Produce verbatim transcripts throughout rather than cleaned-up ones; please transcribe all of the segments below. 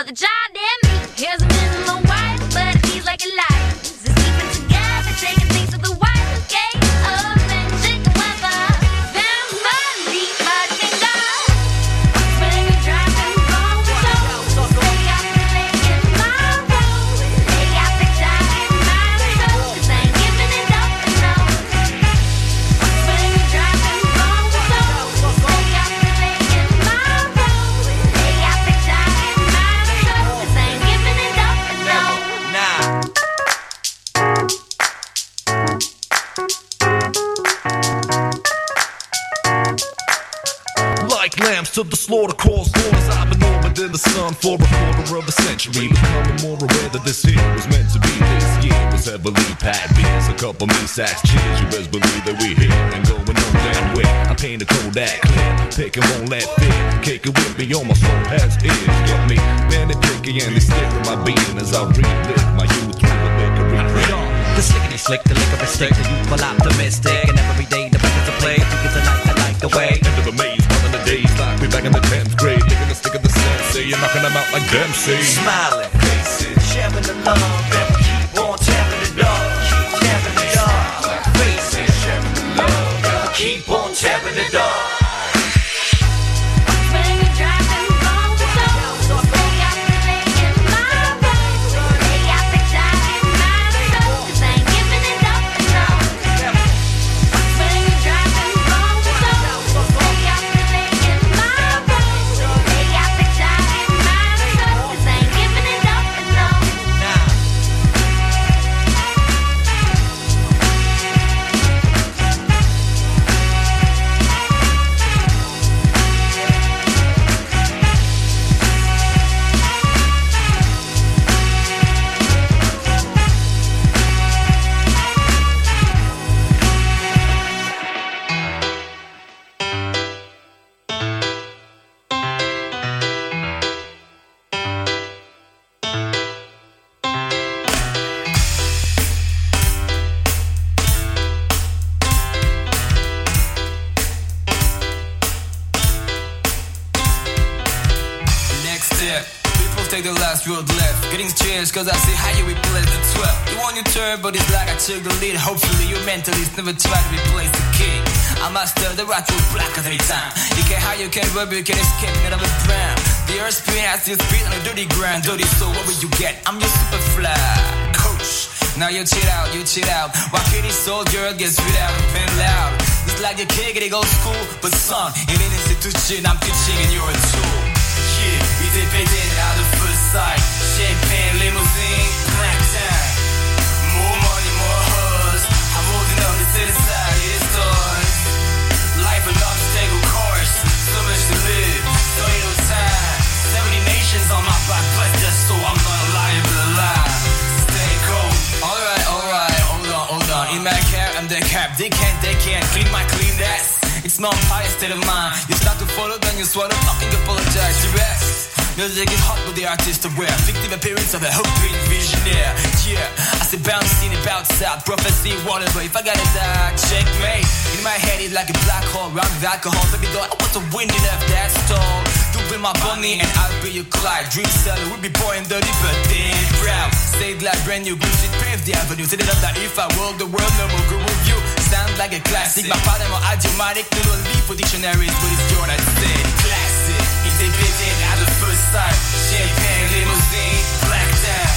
the child and me. Here's a minimum wife, but it feels like a life. They're sleeping together, taking things to the wife. Okay, oh, then shake the weather. Family, but can go. When you're driving home, so stay out the lake in my road. Lay out the child in my road, 'cause I ain't giving it up and no. When you're driving home, so stay out the lake in my road. Lay out the child in my road, 'cause I ain't giving it up and no. Nah. Like lambs to the slaughter, cross borders. I've been orbited in the sun for a quarter of a century, becoming more aware that this here was meant to be. This year was heavily packed beers, a couple me sacks, cheers. You best believe that we here and going on that way. I paint a Kodak clear, picking won't let fear. Cake it with me, on my soul has ears. Get me, man, they picky and they stick to my being as I relive my youth through the liquor drink. The slickety slick, the liquor is stick, the youthful optimistic, and every day the back is a play. Because I like, I like the way. End of a maze, one of the days like we back in the tenth grade, licking the stick of the sensei, you're knocking them out like Dempsey. Smiling faces, sharing the love, and we keep on tapping it up, keep tapping it up. Faces, sharing the love, and we keep on tapping it up. When you're driving home, so stay out the lake in my road. Lay out the child in my road, 'cause I ain't giving it up and no. When you're driving home, so stay out the lake in my road. Lay out the child in my road, 'cause I ain't giving it up and no. Next step, people take the last road left. Getting cheers cause I see how you replace the twelve. You want your turn but it's like I took the lead. Hopefully your mentalist never try to replace the king. I master the right road black every time. You can't hide, you can't rub, you can't escape, none of it brown. The earth spin has this beat on a dirty ground. Dirty soul, what will you get? I'm your super fly coach. Now you chill out, you chill out. Why can't this soldier get spit out and pen loud? It's like your kid getting go school, but son, in an institution I'm teaching and you're a tool. Yeah, il était pété out the first sight. Champagne, limousine, black time. More money, more hustle. I'm holding up the city side, it's stars. Life an obstacle course. So much to live, so little time. seventy nations on my back, bless that soul. I'm not lying, but alive. Stay cold. Alright, alright, hold on, hold on. In my cap, I'm the cap. They can't, they can't clean my clean ass. It's not pious state of mind. You start to follow, then you swallow, fucking apologize to rest. Music is hot with the artist aware. Fictive appearance of a hoping visionaire. Yeah, I say bouncing about south. Prophecy, whatever. If I gotta die, checkmate. In my head it's like a black hole. Round with alcohol. Baby doll, I want to win it up that stall. You be my bunny and I'll be your Clyde. Dream seller, we'll be pouring dirty but then proud. Say it like brand new bullshit. Pave the avenue. Set it up that if I walk the world, no more good review. Sound like a classic. My father more idiomatic. Little leap for dictionaries, but it's your I said classic. It's a big thing at the first sight. Champagne, limousine, black time.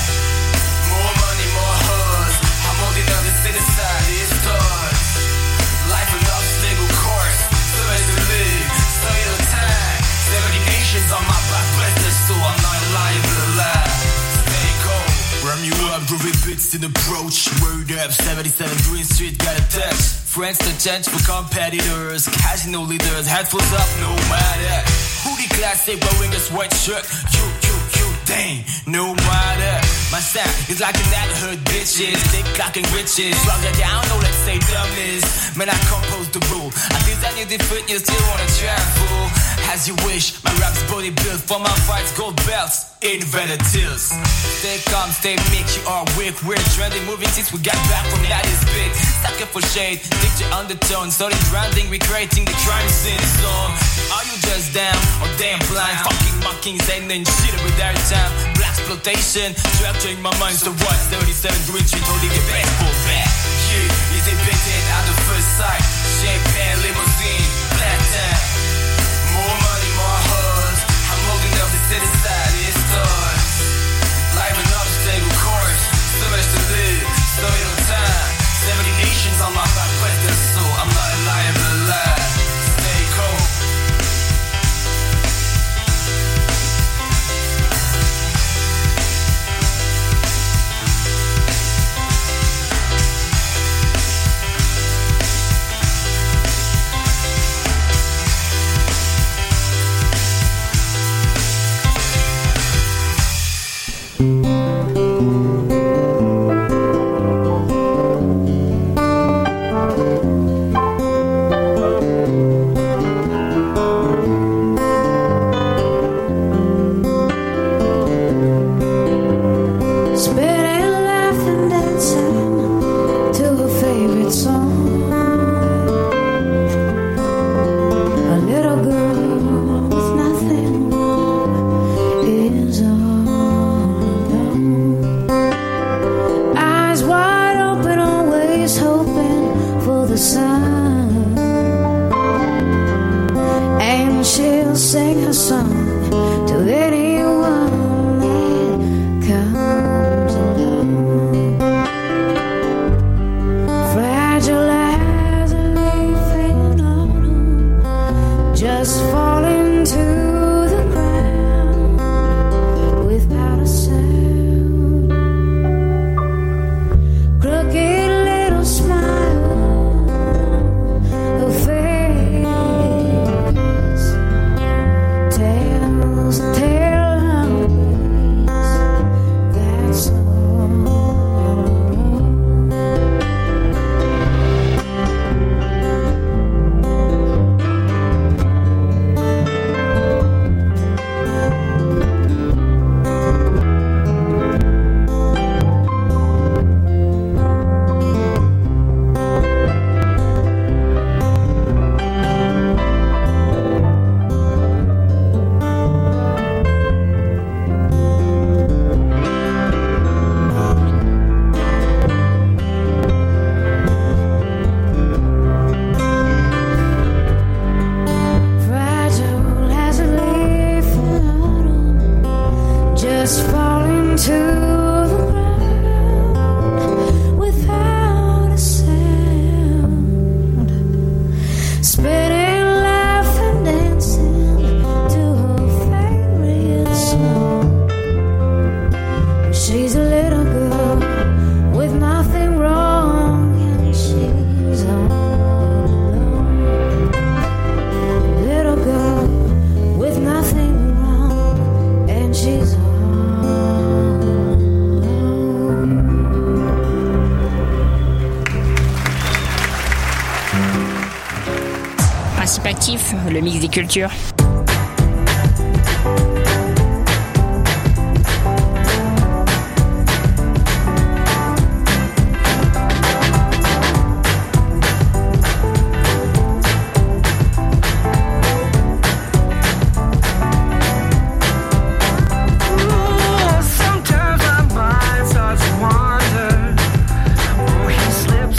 More money, more hustle. I'm holding up the city side, it's stars. Life an obstacle course. So much to live, so little time. seventy nations on my back, bless the soul. I'm not lying, but alive. Stay cold. Ram you up, groovy bits in approach. Word up, seventy-seven Green Street, got a touch. Friends to change for competitors. Casino leaders, headphones up, no matter. Hoodie classic, wearing a sweatshirt. You, you, you, dang, no matter. My sound is like a neighborhood bitches. Thick clocking riches. Drop that down, no let's say dumbness. Man, I compose the rule. I design you different, you still wanna travel. As you wish, my rap's body built for my fights, gold belts. Invented tills. Stay calm, stay mixed, you are weak. We're trending, moving since we got back from that is big. Sucker for shade, picture undertone. Started branding, recreating the crime scene song. Are you just down or damn blind? Fucking my kings ain't nothing shit with our time. Black exploitation, structuring my mind's the what? thirty-seven Green Street, holding the baseball bat. Yeah, is it bitten at the first sight? Champagne, limousine, black time. More money, more hugs. I'm holding up the city side, it starts. Life and obstacle course, so much to live, so little time. seventy nations on my back quest, so I'm not a liar but alive. Stay cold. Le mix des cultures.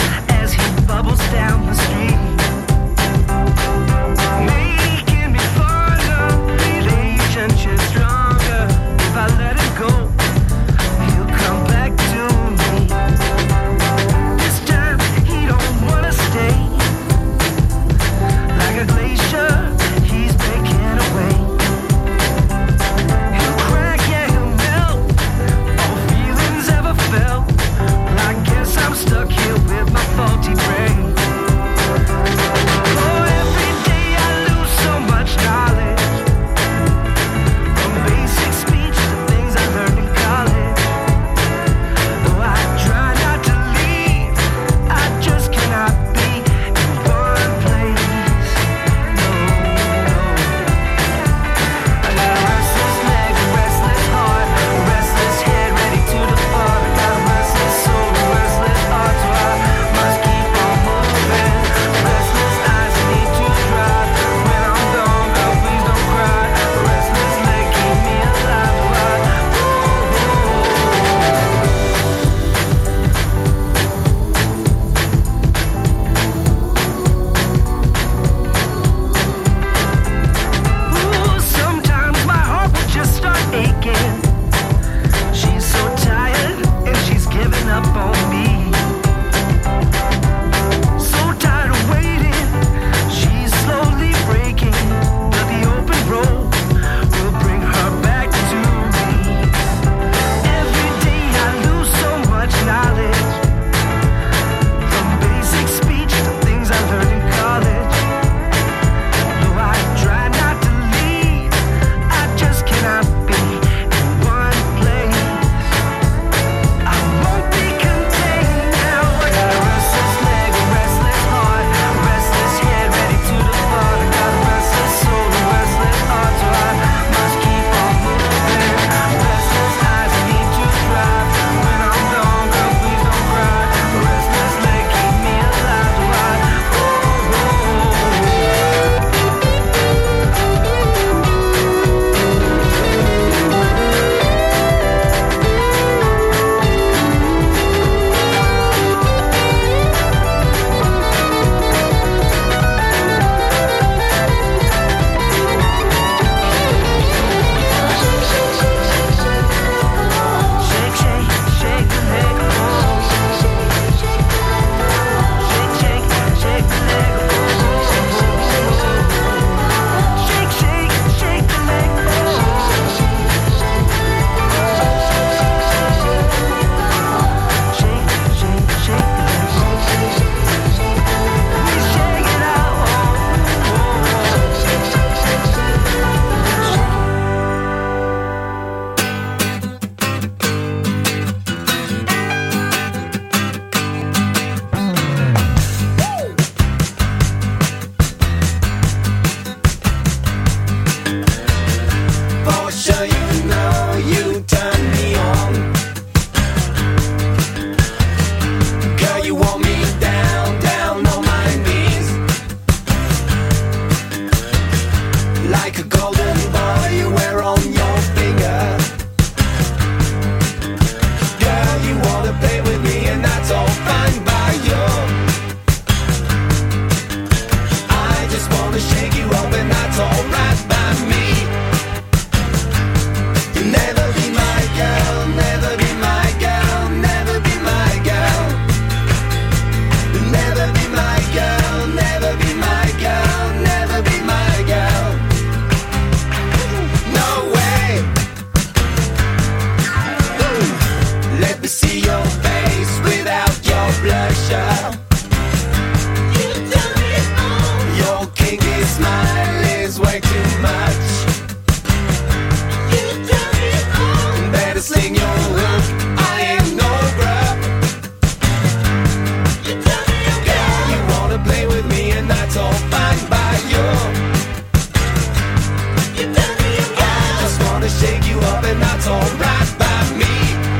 Down the street, making me fall. like a golden ball you wear on your finger. Girl, you wanna play with me and that's all fine by you. I just wanna shake you up and that's alright by me. You'll never be my girl, never be my girl, never be my girl. You'll never be my girl, never be my girl, never be my girl. No way. Ooh. Let me see your face without your blusher. You tell me all. Your kinky smile is way too much. You tell me all. Better sling your hook, I ain't no grub. You tell me all. Girl, you wanna play with me and that's all fine by you. You tell me all. I just wanna shake you up and that's alright by me.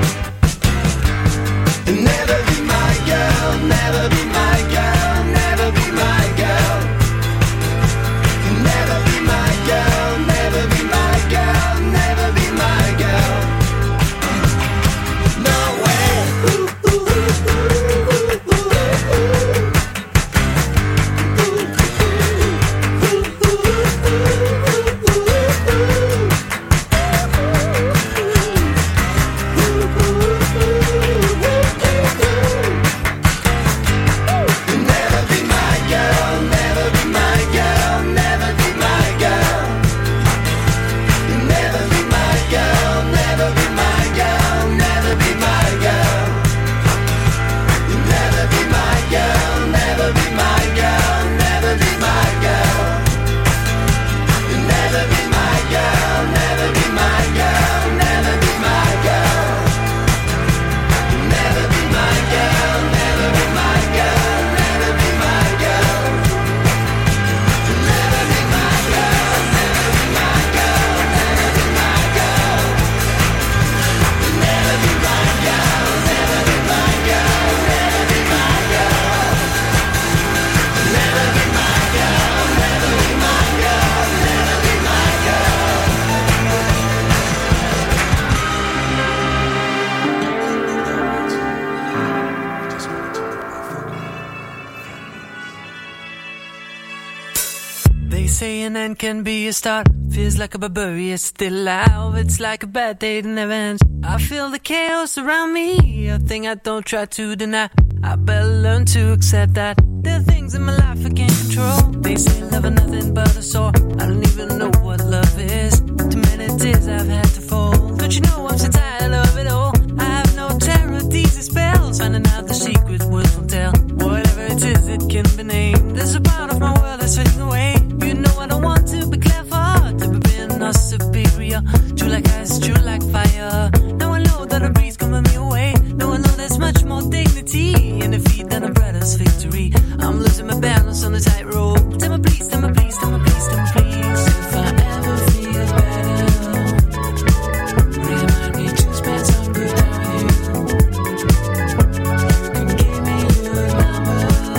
Never be my girl, never be my girl, never be my girl. Never be my girl, never be my girl, never be my girl. No way. Ooh, ooh, ooh, ooh, ooh, ooh, Never be my girl, never be my girl, never be my girl. Never be my girl, never be my girl, never be my girl. Never be my girl, never be my girl, never be my girl. Never be my girl, never be my girl, never be my girl. Never be my girl, never be my girl, never be my girl. Never be my girl, never be my girl, never be my girl. Never be my girl, never be my girl, never be my girl. Never be my girl, never be my girl, never be my girl. They say an end can be a start. Feels like a barbarian still alive. It's like a bad day that never ends. I feel the chaos around me, a thing I don't try to deny. I better learn to accept that there are things in my life I can't control. They say love is nothing but a sore. I don't even know what love is. Too many tears I've had to fold. Don't you know I'm so tired of it all? I have no terror of these spells. Finding out the secret words won't tell. Whatever it is, it can be named. There's a part of my world that's fading away. You know I don't want to be clever, to be being not superior. True like ice, true like fire. Now I know that a breeze coming me away. Now I know there's much more dignity in defeat than a brother's victory. I'm losing my balance on the tightrope. Tell me please, tell me please, tell me please, tell me please. If I ever feel better, remind me to spend some good time with you. You can give me your number.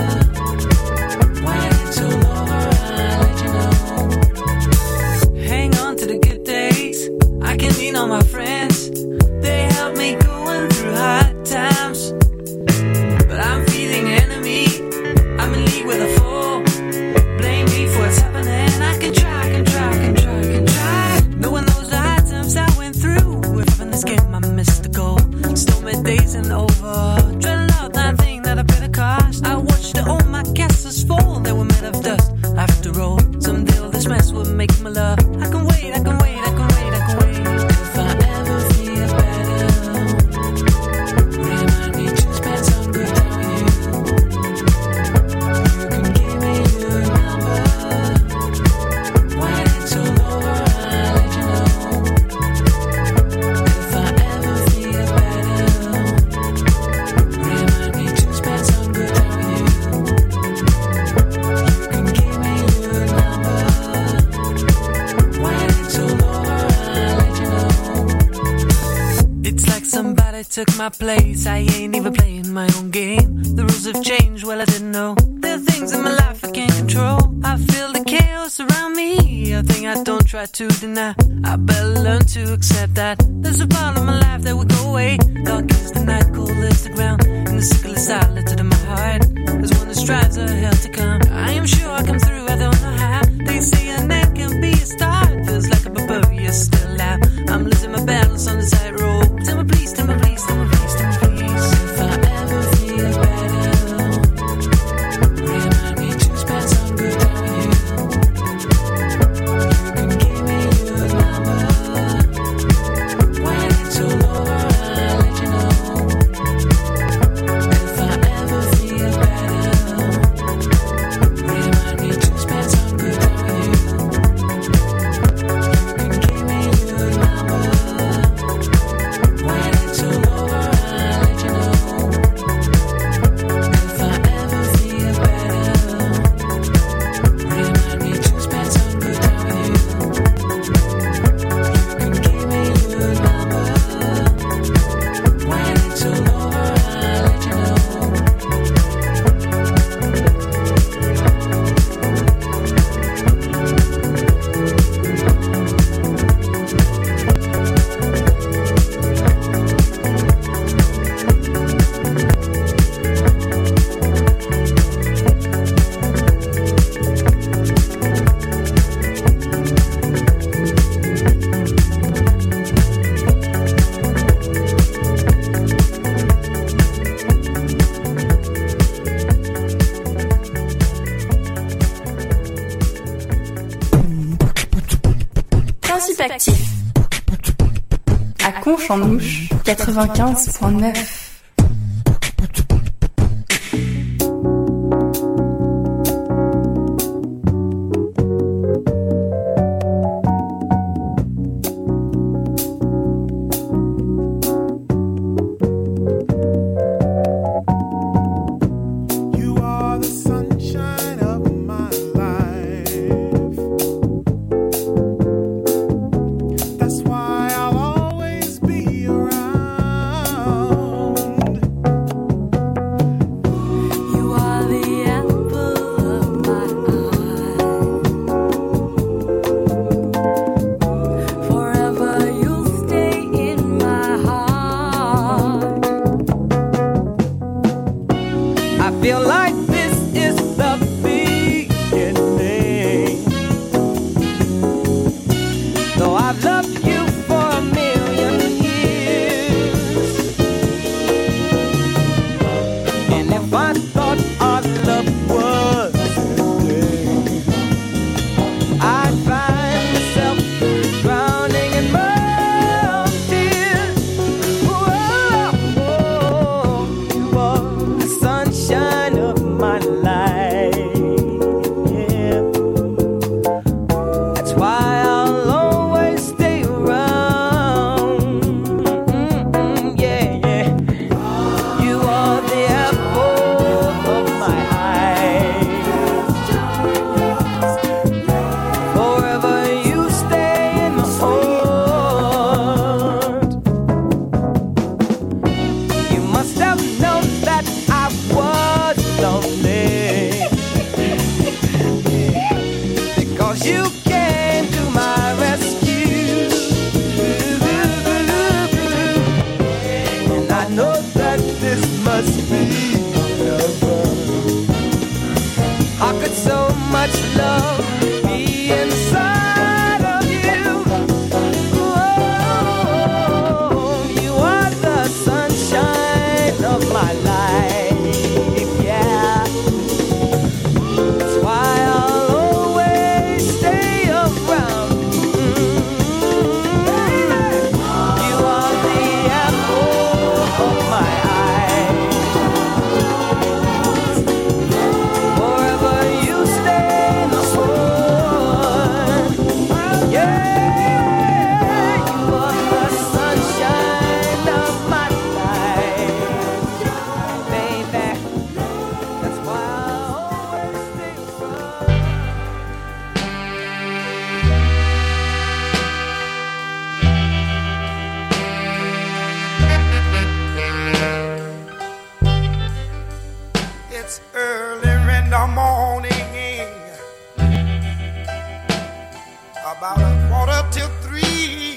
When it's all over, I'll let you know. Hang on to the good days. I can lean on my friends. They help me going through hard times. But I'm feeling enemy. I'm in league with a fool. Blame me for what's happening. I can try, I can try, I can try, I can try. No one knows the hard times I went through. If in this game I missed the goal. Stormy days and over. Dreading out that thing that I paid the cost. I watched all my castles fall. They were made of dust. After all, someday all this mess will make my love. I can wait, I can wait, I can wait, I can wait. If I ever feel better, remind me to spend some good time with you. You can give me your number. When it's all over, I'll let you know. If I ever feel better, remind me to spend some good time with you. You can give me your number. When it's all over, I'll let you know. It's like somebody took my place. I ain't even playing my own game. The rules have changed, well I didn't know. There are things in my life I can't control. I feel the chaos around around me, a thing I don't try to deny. I better learn to accept that there's a part of my life that will go away. Dark is the night, cool is the ground, and the sickle is silent in my heart. There's one that strives a hell to come. I am sure I come through, I don't know how. They say a name can be a star. It feels like a barbarian still out. I'm losing my battles on the tightrope. Tell me please, tell me please, tell me please, tell me please. If I ever feel better, remind me to spend some good time with you. You can give me your number. When it's all over, I'll let you know. If I ever feel better, remind me to spend some good time with you. You can give me your number. When it's all over, I'll let you know. If I ever feel better, remind me to spend some good time with you. You can give me your number. When it's all over, I'll let you know. Principe actif. À Conche-en-Ouche, quatre-vingt-quinze virgule neuf. You are the sunshine of my life. That's why I'll always be around. You are the apple of my eye. Forever you'll stay in my heart. I feel like this is the beginning. Though I've loved you for a million years, and if I thought our love was ending, I'd find myself drowning in my tears. Whoa, you are the sunshine of my life. Yeah. That's why I'll always stay around. Mm-mm, yeah, yeah. You are the apple of my eye. Forever you stay in my heart. You must have known that I was lonely, because you came to my rescue. And I know that this must be heaven. How could so much love be inside of you? Oh, you are the sunshine of my life. Yeah. That's why I'll always stay around. Mm. You are the apple of my eye. Forever you stay in my heart. Yeah, you are the sunshine of my life, baby. That's why I'll always stay around. It's early in the morning, about a quarter till three.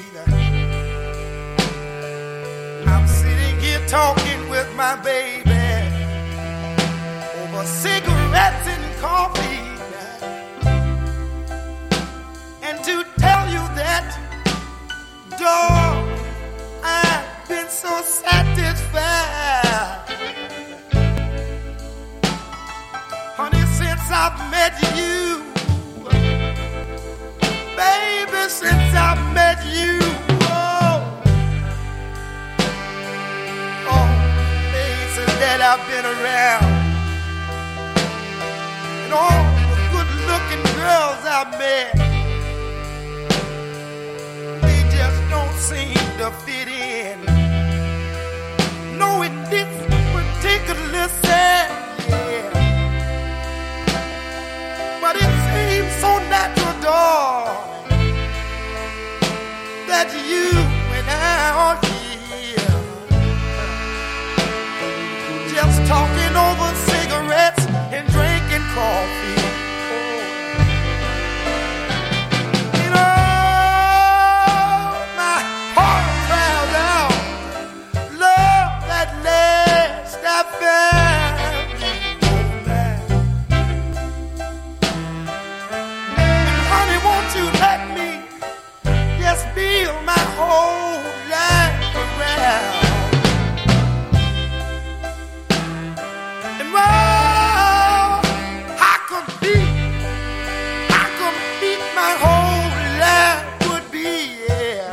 I'm sitting here talking with my baby over cigarettes and coffee. And to tell you that, dog, I've been so satisfied. Honey, since I've met you, baby, since I've met you, oh, oh, places that I've been around, and all the good-looking girls I've met, they just don't seem to fit in. No, in this particular set, yeah. But it seems so natural, darling, that you and I are here, just talking over cigarettes and drinking coffee. You know, my heart cries out, love that last I found. Won't you let me just build my whole life around? And well, how complete, how complete my whole life would be, yeah,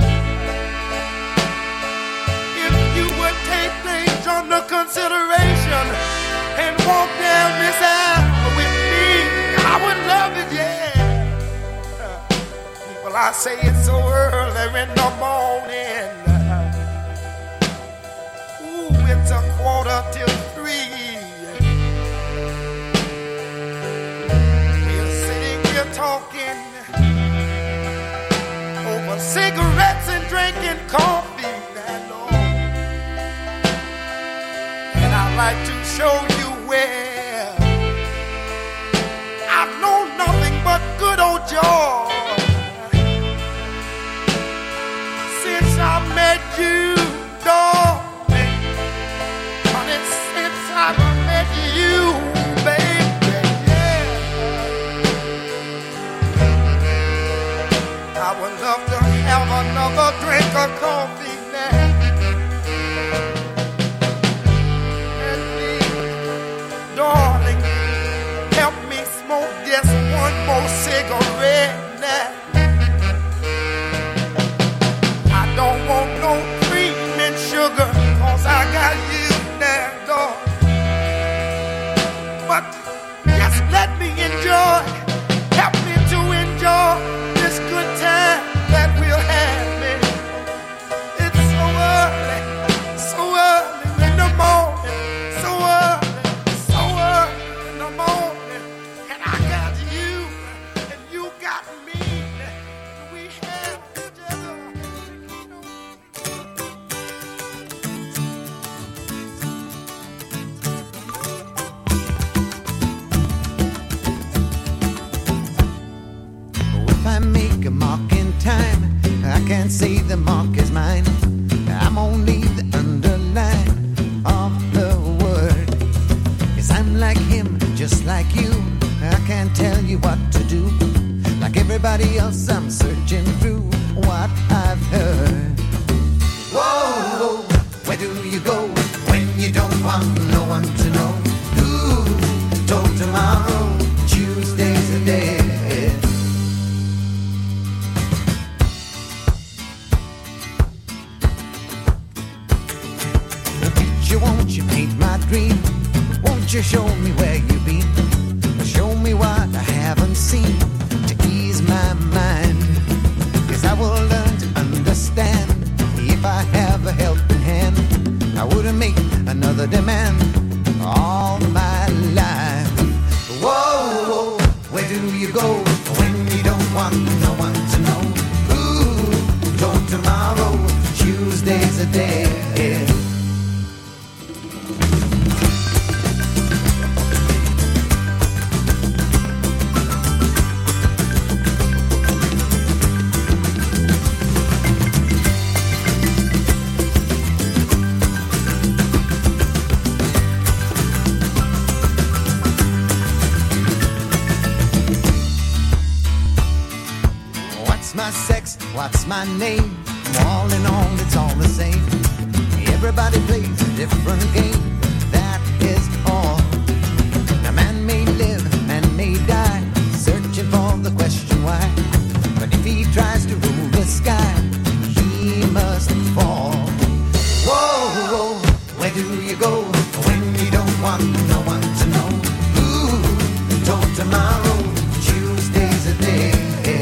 if you would take things under consideration and walk down this aisle with me. I would love it, yeah. Well, I say it's so early in the morning. Ooh, it's a quarter till three. We're sitting here talking over cigarettes and drinking coffee, and all. And I'd like to show you where I've known nothing but good old joy. I met you, darling, honey, since I met you, baby, yeah. I would love to have another drink of coffee now. And please, darling, help me smoke just one more cigarette now. Don't want no cream and sugar, cause I got you now, dog. But just let me enjoy, help me to enjoy this good time that we'll have, man. It's so early, so early in the morning, so early, so early in the morning. And I got you, and you got me. We have each other. If I make a mark in time, I can't say the mark is mine. I'm only the underline of the word. Yes, I'm like him, just like you. I can't tell you what to do. Like everybody else, I'm searching through what I've heard. Whoa, where do you go when you don't want no one to know? Who told tomorrow Tuesday's a day? Won't you paint my dream? Won't you show me where you've been? Show me what I haven't seen to ease my mind. Cause I will learn to understand. If I have a helping hand, I wouldn't make another demand all my life. Whoa, whoa, where do you go when you don't want no one to know? Ooh, don't tomorrow, Tuesday's a day. What's my sex? What's my name? All in all, it's all the same. Everybody plays a different game. That is all. A man may live, man may die, searching for the question why. But if he tries to rule the sky, he must fall. Whoa, whoa, where do you go when you don't want no one to know? Ooh, don't tomorrow, Tuesday's a day.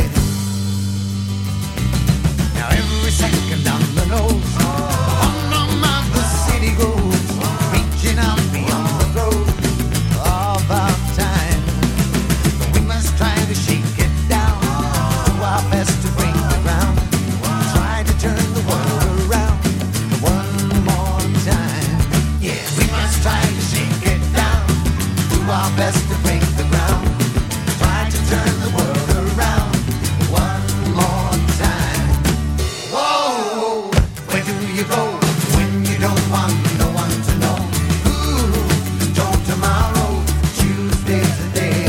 Now every second on the nose, on on my the city goes, reaching out beyond the throat of our time. But we must try to shake it down, do our best to break the ground, try to turn the world around one more time. Yeah, we must try to shake it down, do our best to break the ground, try to turn the world around one more time. Whoa, where do you go when you don't want no one to know? Ooh, don't tomorrow, Tuesday's the day.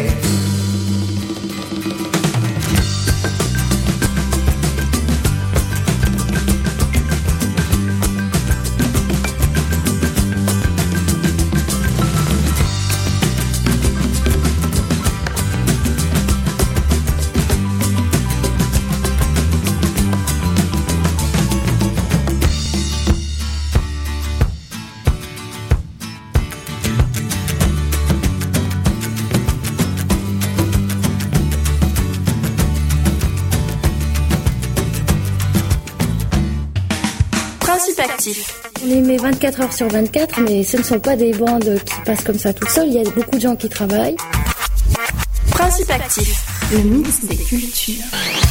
Principe actif. On les met vingt-quatre heures sur vingt-quatre, mais ce ne sont pas des bandes qui passent comme ça tout seul. Il y a beaucoup de gens qui travaillent. Principe actif. Le mix des cultures.